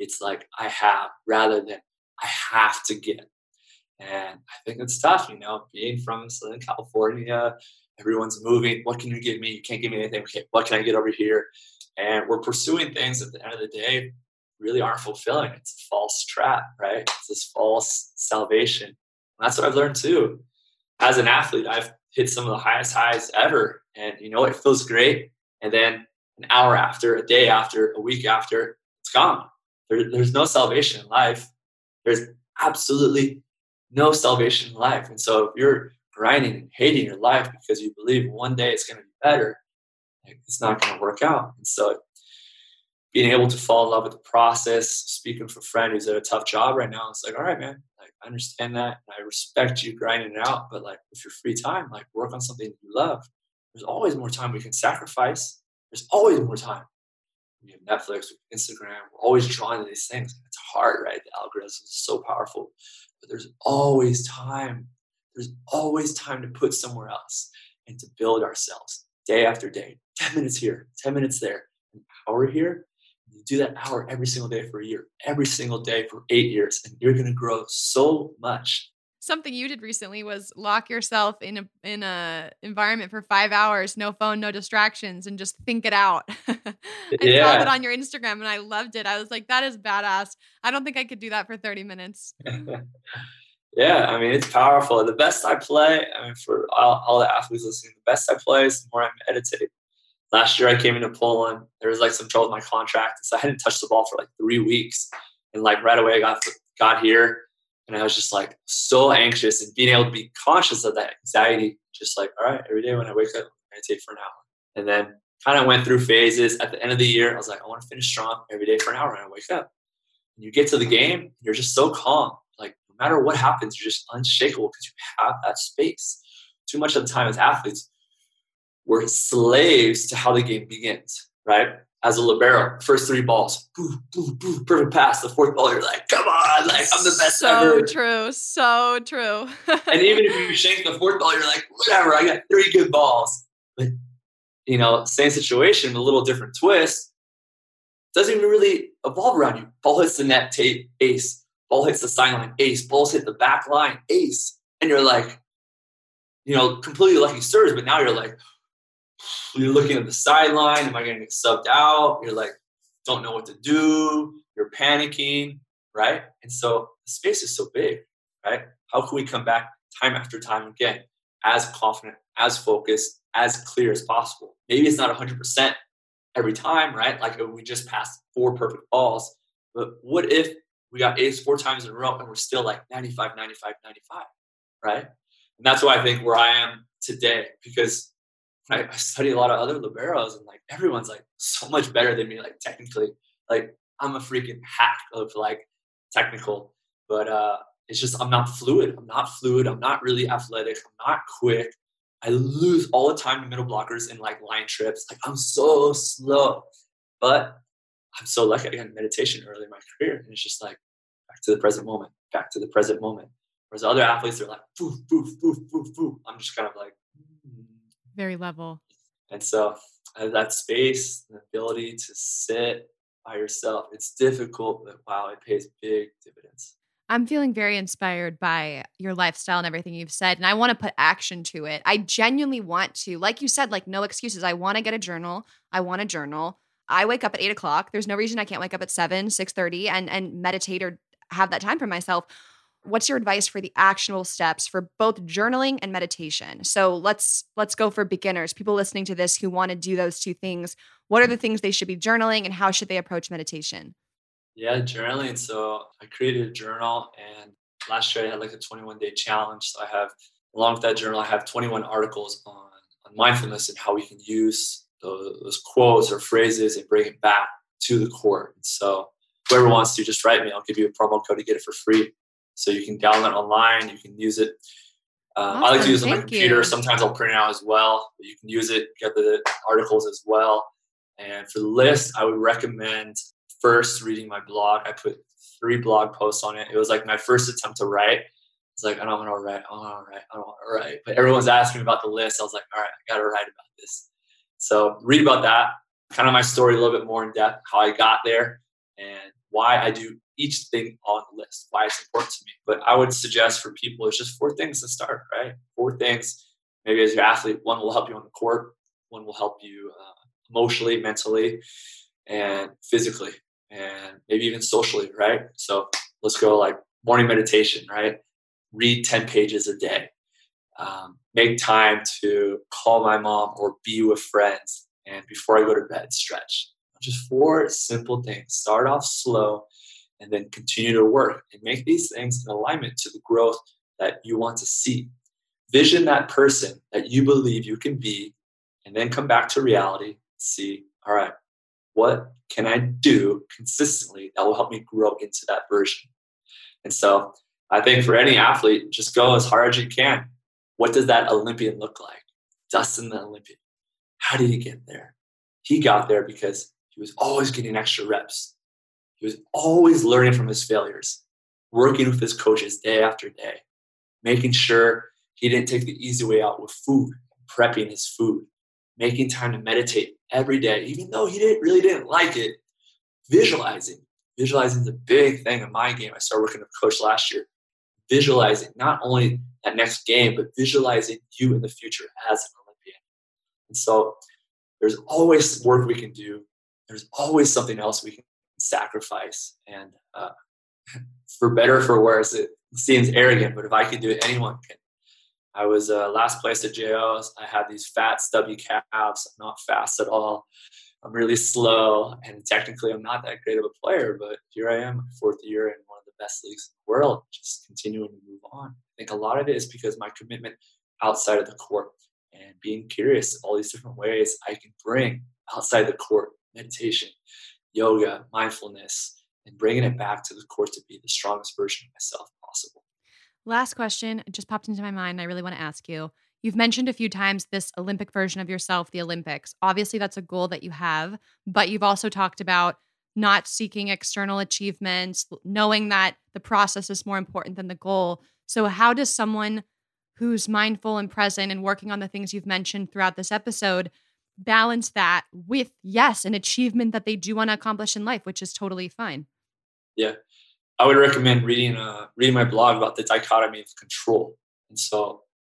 It's like I have rather than I have to get. And I think it's tough, being from Southern California, everyone's moving. What can you give me? You can't give me anything. Okay, what can I get over here? And we're pursuing things at the end of the day really aren't fulfilling. It's a false trap, right? It's this false salvation. And that's what I've learned too. As an athlete, I've hit some of the highest highs ever. And it feels great. And then an hour after, a day after, a week after, it's gone. There's no salvation in life. There's absolutely no salvation in life. And so if you're grinding and hating your life because you believe one day it's going to be better, it's not going to work out. And so being able to fall in love with the process, speaking for a friend who's at a tough job right now, it's like, all right, man, I understand that. And I respect you grinding it out. But with your free time, work on something you love. There's always more time we can sacrifice. There's always more time. We have Netflix, we have Instagram. We're always drawn to these things. It's hard, right? The algorithm is so powerful. But there's always time. There's always time to put somewhere else and to build ourselves day after day. 10 minutes here, 10 minutes there, an hour here. You do that hour every single day for a year, every single day for 8 years, and you're going to grow so much. Something you did recently was lock yourself in a environment for 5 hours, no phone, no distractions, and just think it out. I saw that on your Instagram and I loved it. I was like, that is badass. I don't think I could do that for 30 minutes. Yeah, it's powerful. The best I play, for all the athletes listening, the best I play is the more I meditate. Last year I came into Poland. There was some trouble with my contract. So I hadn't touched the ball for 3 weeks. And right away I got here. And I was just so anxious, and being able to be conscious of that anxiety, just all right, every day when I wake up, I meditate for an hour. And then kind of went through phases. At the end of the year, I was like, I want to finish strong every day for an hour when I wake up. And you get to the game, and you're just so calm. No matter what happens, you're just unshakable because you have that space. Too much of the time as athletes, we're slaves to how the game begins, right? As a libero, first 3 balls, boo, boo, boo, perfect pass. The 4th ball, you're like, come on, I'm the best ever. So true. And even if you shank the 4th ball, you're like, whatever, I got 3 good balls. But, same situation, a little different twist. Doesn't even really evolve around you. Ball hits the net, tape, ace. Ball hits the sideline, ace. Balls hit the back line, ace. And you're completely lucky stirs, but now you're looking at the sideline. Am I going to get subbed out? You're don't know what to do. You're panicking, right? And so the space is so big, right? How can we come back time after time again, as confident, as focused, as clear as possible? Maybe it's not 100% every time, right? We just passed 4 perfect balls. But what if we got ace 4 times in a row and we're still 95, 95, 95, right? And that's why I think where I am today, because I study a lot of other liberos, and everyone's so much better than me, technically. I'm a freaking hack of technical, but it's just I'm not fluid. I'm not really athletic. I'm not quick. I lose all the time to middle blockers and line trips. I'm so slow, but I'm so lucky. I got meditation early in my career, and it's just back to the present moment, back to the present moment. Whereas other athletes are poof, poof, poof, poof, poof. I'm just kind of very level. And so that space, the ability to sit by yourself, it's difficult, but wow, it pays big dividends. I'm feeling very inspired by your lifestyle and everything you've said, and I want to put action to it. I genuinely want to, like you said, no excuses. I want to get a journal. I want to journal. I wake up at 8 o'clock. There's no reason I can't wake up at 7, 6:30 and meditate or have that time for myself. What's your advice for the actionable steps for both journaling and meditation? So let's go for beginners, people listening to this who want to do those 2 things. What are the things they should be journaling, and how should they approach meditation? Yeah, journaling. So I created a journal, and last year I had a 21-day challenge. So along with that journal, I have 21 articles on mindfulness and how we can use those quotes or phrases and bring it back to the core. And so whoever wants to, just write me. I'll give you a promo code to get it for free. So you can download it online. You can use it. Awesome. I like to use it on my computer. Sometimes I'll print it out as well. But you can use it, get the articles as well. And for the list, I would recommend first reading my blog. I put 3 blog posts on it. It was my first attempt to write. It's I don't want to write. But everyone's asking me about the list. I was all right, I got to write about this. So read about that, kind of my story a little bit more in depth, how I got there. and why I do each thing on the list, why it's important to me. But I would suggest for people, it's just 4 things to start, right? 4 things. Maybe as your athlete, 1 will help you on the court, 1 will help you emotionally, mentally, and physically, and maybe even socially, right? So let's go like morning meditation, right? Read 10 pages a day. Make time to call my mom or be with friends. And before I go to bed, stretch. Just 4 simple things. Start off slow and then continue to work and make these things in alignment to the growth that you want to see. Vision that person that you believe you can be, and then come back to reality. See, all right, what can I do consistently that will help me grow into that version? And so I think for any athlete, just go as hard as you can. What does that Olympian look like? Dustin the Olympian. How did he get there? He got there because he was always getting extra reps. He was always learning from his failures, working with his coaches day after day, making sure he didn't take the easy way out with food, prepping his food, making time to meditate every day, even though he really didn't like it. Visualizing is a big thing in my game. I started working with a coach last year. Visualizing not only that next game, but visualizing you in the future as an Olympian. And so there's always work we can do. There's always something else we can sacrifice. And for better or for worse, it seems arrogant, but if I could do it, anyone can. I was last place at JOs. I had these fat, stubby calves. I'm not fast at all. I'm really slow, and technically I'm not that great of a player, but here I am, my 4th year in one of the best leagues in the world, just continuing to move on. I think a lot of it is because my commitment outside of the court and being curious all these different ways I can bring outside the court, meditation, yoga, mindfulness, and bringing it back to the court to be the strongest version of myself possible. Last question just popped into my mind. I really want to ask you. You've mentioned a few times this Olympic version of yourself, the Olympics. Obviously, that's a goal that you have, but you've also talked about not seeking external achievements, knowing that the process is more important than the goal. So how does someone who's mindful and present and working on the things you've mentioned throughout this episode balance that with, yes, an achievement that they do want to accomplish in life, which is totally fine? Yeah. I would recommend reading my blog about the dichotomy of control. And so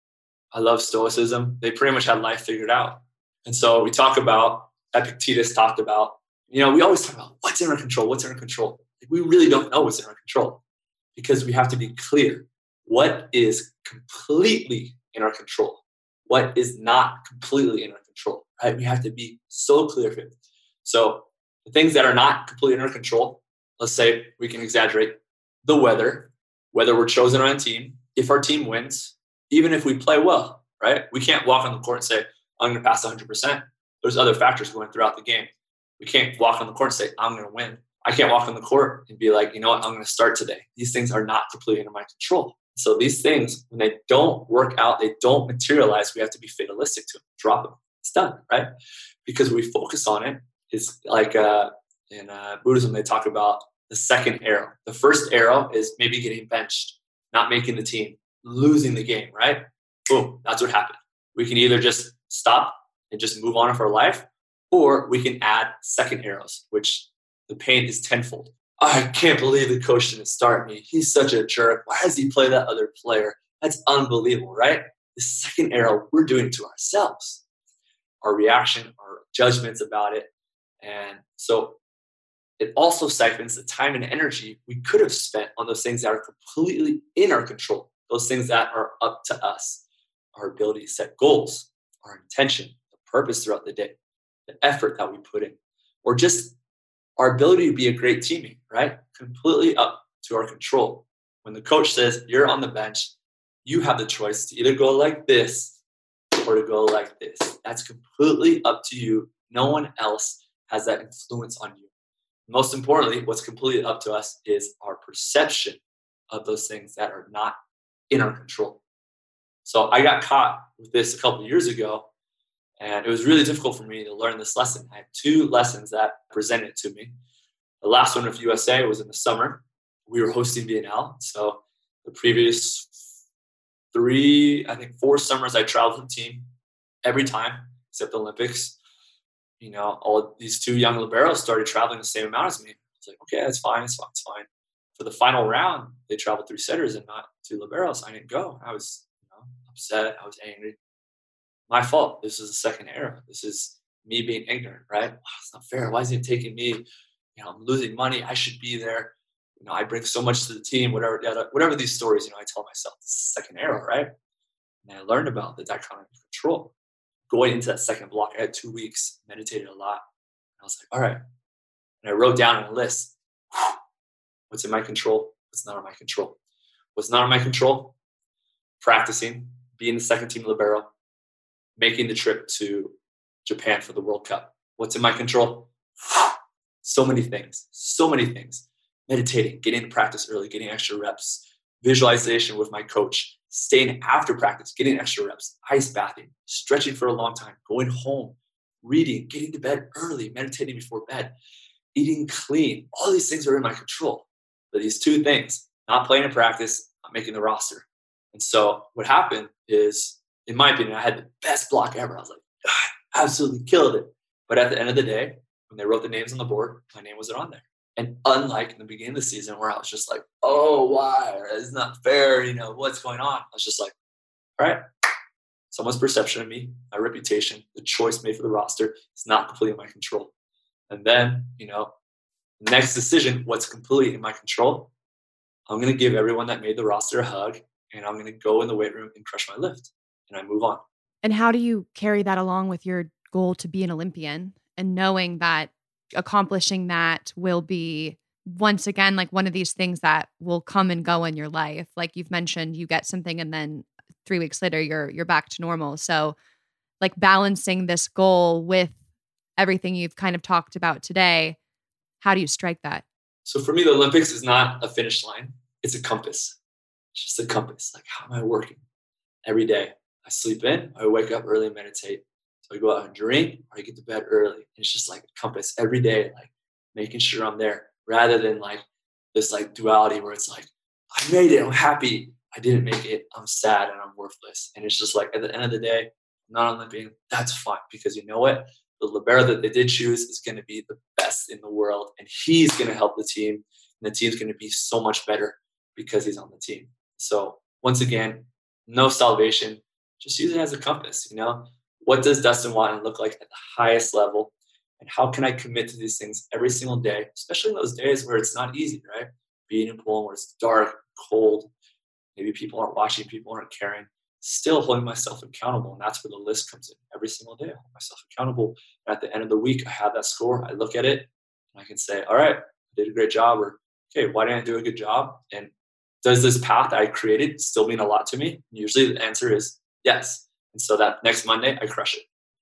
I love Stoicism. They pretty much had life figured out. And so we talk about, Epictetus talked about, we always talk about what's in our control, what's in our control. We really don't know what's in our control because we have to be clear. What is completely in our control? What is not completely in our control, right? We have to be so clear of it. So the things that are not completely in our control, let's say we can exaggerate the weather, whether we're chosen on a team, if our team wins, even if we play well, right? We can't walk on the court and say, I'm going to pass 100%. There's other factors going throughout the game. We can't walk on the court and say, I'm going to win. I can't walk on the court and be like, you know what, I'm going to start today. These things are not completely under my control. So these things, when they don't work out, they don't materialize, we have to be fatalistic to them, drop them. It's done, right? Because we focus on it. It's like in Buddhism, they talk about the second arrow. The first arrow is maybe getting benched, not making the team, losing the game, right? Boom, that's what happened. We can either just stop and just move on with our life, or we can add second arrows, which the pain is tenfold. I can't believe the coach didn't start me. He's such a jerk. Why does he play that other player? That's unbelievable, right? The second arrow, we're doing it to ourselves. Our reaction, our judgments about it. And so it also siphons the time and energy we could have spent on those things that are completely in our control, those things that are up to us, our ability to set goals, our intention, the purpose throughout the day, the effort that we put in, or just our ability to be a great teammate, right? Completely up to our control. When the coach says, you're on the bench, you have the choice to either go like this or to go like this. That's completely up to you. No one else has that influence on you. Most importantly, what's completely up to us is our perception of those things that are not in our control. So I got caught with this a couple of years ago, and it was really difficult for me to learn this lesson. I had 2 lessons that presented to me. The last one with USA was in the summer. We were hosting BNL. So the previous 4 summers I traveled with the team every time, except the Olympics. All these 2 young liberos started traveling the same amount as me. was like, okay, it's fine. For the final round, they traveled 3 setters and not 2 liberos. I didn't go. I was upset. I was angry. My fault. This is a second error. This is me being ignorant, right? It's not fair. Why is it taking me? I'm losing money. I should be there. I bring so much to the team, whatever these stories, I tell myself this is second error, right? And I learned about the dichotomy of control. Going into that second block, I had 2 weeks, meditated a lot. And I was like, all right. And I wrote down on a list, what's in my control? What's not in my control? What's not in my control? Practicing, being the second team libero, making the trip to Japan for the World Cup. What's in my control? So many things. Meditating, getting to practice early, getting extra reps, visualization with my coach, staying after practice, getting extra reps, ice bathing, stretching for a long time, going home, reading, getting to bed early, meditating before bed, eating clean. All these things are in my control. But these 2 things, not playing in practice, not making the roster. And so what happened is, in my opinion, I had the best block ever. I was like, God, absolutely killed it. But at the end of the day, when they wrote the names on the board, my name wasn't on there. And unlike in the beginning of the season where I was just like, oh, why? It's not fair. What's going on? I was just like, all right, someone's perception of me, my reputation, the choice made for the roster is not completely in my control. And then, next decision, what's completely in my control? I'm going to give everyone that made the roster a hug, and I'm going to go in the weight room and crush my lift. And I move on. And how do you carry that along with your goal to be an Olympian and knowing that accomplishing that will be, once again, like one of these things that will come and go in your life? Like you've mentioned, you get something and then 3 weeks later you're back to normal. So like balancing this goal with everything you've kind of talked about today, how do you strike that? So for me, the Olympics is not a finish line. It's a compass. It's just a compass. Like, how am I working every day? I sleep in, I wake up early and meditate. So I go out and drink, or I get to bed early. And it's just like a compass every day, like making sure I'm there, rather than like this like duality where it's like, I made it, I'm happy. I didn't make it, I'm sad and I'm worthless. And it's just like, at the end of the day, I'm not Olympian. That's fine, because you know what? The libero that they did choose is going to be the best in the world, and he's going to help the team, and the team's going to be so much better because he's on the team. So once again, no salvation. Just use it as a compass. What does Dustin Watton look like at the highest level? And how can I commit to these things every single day, especially in those days where it's not easy, right? Being in Poland where it's dark, cold, maybe people aren't watching, people aren't caring, still holding myself accountable. And that's where the list comes in. Every single day, I hold myself accountable. And at the end of the week, I have that score. I look at it and I can say, all right, I did a great job. Or, okay, why didn't I do a good job? And does this path I created still mean a lot to me? And usually the answer is yes. And so that next Monday, I crush it.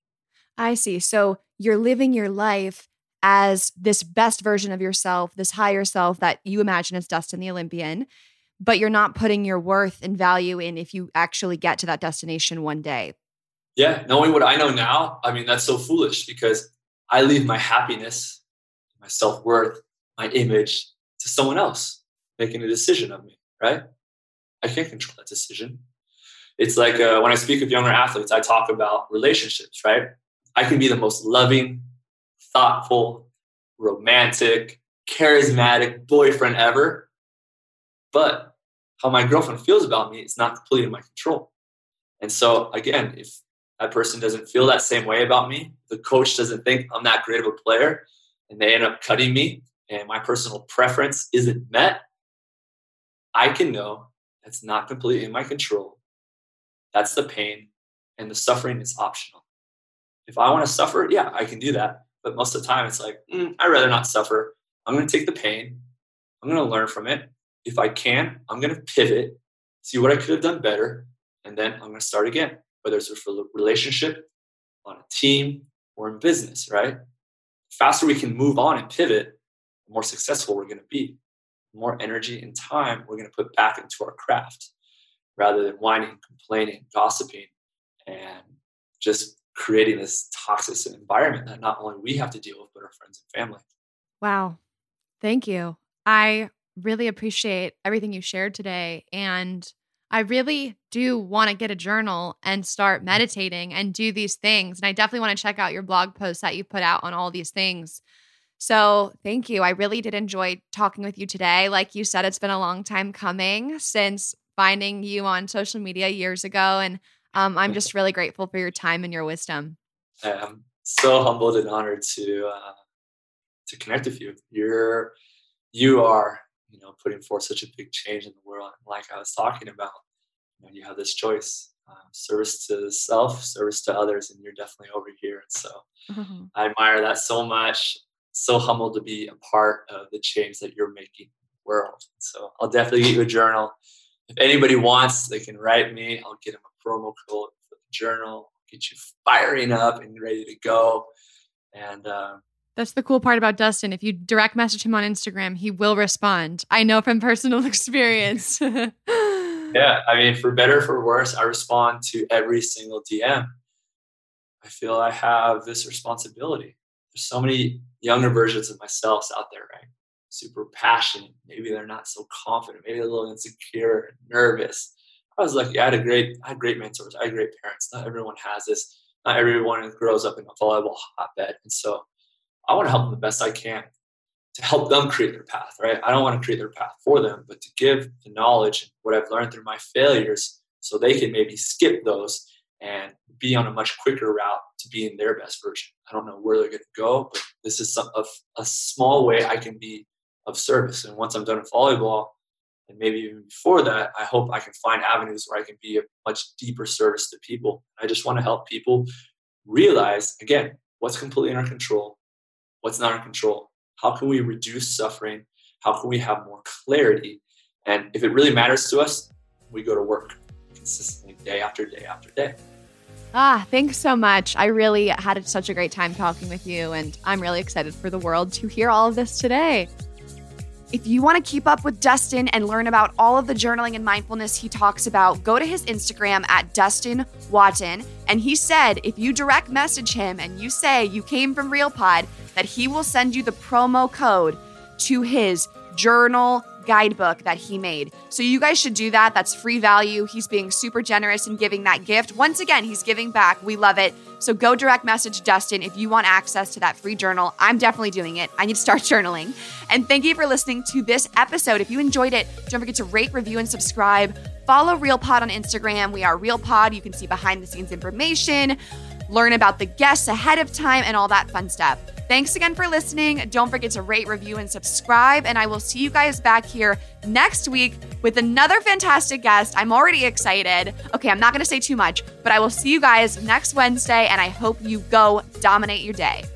I see. So you're living your life as this best version of yourself, this higher self that you imagine as Dustin the Olympian, but you're not putting your worth and value in if you actually get to that destination one day. Yeah. Knowing what I know now, that's so foolish, because I leave my happiness, my self-worth, my image to someone else making a decision of me, right? I can't control that decision. It's like when I speak with younger athletes, I talk about relationships, right? I can be the most loving, thoughtful, romantic, charismatic boyfriend ever, but how my girlfriend feels about me is not completely in my control. And so again, if that person doesn't feel that same way about me, the coach doesn't think I'm that great of a player, and they end up cutting me, and my personal preference isn't met, I can know that's not completely in my control. That's the pain, and the suffering is optional. If I want to suffer, yeah, I can do that. But most of the time it's like, I'd rather not suffer. I'm going to take the pain. I'm going to learn from it. If I can, I'm going to pivot, see what I could have done better, and then I'm going to start again, whether it's with a relationship, on a team, or in business, right? The faster we can move on and pivot, the more successful we're going to be. The more energy and time we're going to put back into our craft, rather than whining, complaining, gossiping, and just creating this toxic environment that not only we have to deal with, but our friends and family. Wow. Thank you. I really appreciate everything you shared today. And I really do want to get a journal and start meditating and do these things. And I definitely want to check out your blog posts that you put out on all these things. So thank you. I really did enjoy talking with you today. Like you said, it's been a long time coming since finding you on social media years ago. And I'm just really grateful for your time and your wisdom. I'm so humbled and honored to connect with you. You are, putting forth such a big change in the world. And like I was talking about, you have this choice, service to self, service to others, and you're definitely over here. And so I admire that so much. So humbled to be a part of the change that you're making in the world. So I'll definitely get you a journal. If anybody wants, they can write me. I'll get them a promo code for the journal, get you firing up and ready to go. And that's the cool part about Dustin. If you direct message him on Instagram, he will respond. I know from personal experience. Yeah, I mean, for better or for worse, I respond to every single DM. I feel I have this responsibility. There's so many younger versions of myself out there, right? Super passionate. Maybe they're not so confident. Maybe a little insecure, nervous. I was lucky. I had great mentors. I had great parents. Not everyone has this. Not everyone grows up in a volleyball hotbed. And so I want to help them the best I can to help them create their path, right? I don't want to create their path for them, but to give the knowledge and what I've learned through my failures so they can maybe skip those and be on a much quicker route to being their best version. I don't know where they're going to go, but this is a small way I can be of service. And once I'm done with volleyball, and maybe even before that, I hope I can find avenues where I can be a much deeper service to people. I just want to help people realize, again, what's completely in our control, what's not in our control. How can we reduce suffering? How can we have more clarity? And if it really matters to us, we go to work consistently day after day after day. Thanks so much. I really had such a great time talking with you, and I'm really excited for the world to hear all of this today. If you want to keep up with Dustin and learn about all of the journaling and mindfulness he talks about, go to his Instagram at Dustin Watton. And he said if you direct message him and you say you came from RealPod, that he will send you the promo code to his journal guidebook that he made. So you guys should do that. That's free value. He's being super generous in giving that gift. Once again, he's giving back. We love it. So go direct message Dustin if you want access to that free journal. I'm definitely doing it. I need to start journaling. And thank you for listening to this episode. If you enjoyed it, don't forget to rate, review, and subscribe. Follow RealPod on Instagram. We are RealPod. You can see behind the scenes information, learn about the guests ahead of time, and all that fun stuff. Thanks again for listening. Don't forget to rate, review, and subscribe. And I will see you guys back here next week with another fantastic guest. I'm already excited. Okay, I'm not going to say too much, but I will see you guys next Wednesday, and I hope you go dominate your day.